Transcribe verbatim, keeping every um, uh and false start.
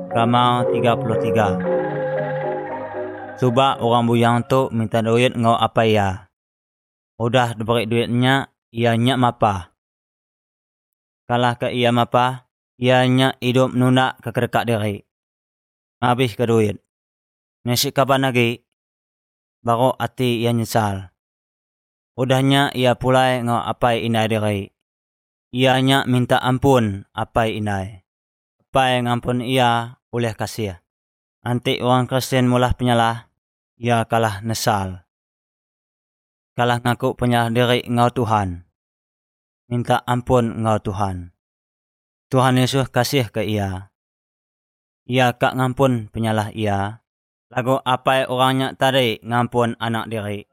Kamau tiga puluh tiga. Coba orang buyang tu minta duit ngau apa ia. Udah diberi duitnya, ianya mapa. Kalah ke ia mapa, ianya hidup nuna ke kerekak diri. Habis ke duit. Nasi kapan lagi, baru hati ia nyesal. Udahnya ia pulai ngau apa inai diri. Ianya minta ampun apa inai. Apa yang ampun ia oleh kasih. Nanti orang Kristen mulah penyalah, ia kalah nesal. Kalah ngaku penyalah diri ngau Tuhan. Minta ampun ngau Tuhan. Tuhan Yesus kasih ke ia. Ia kak ngampun penyalah ia. Lagu apa orangnya tadi ngampun anak diri.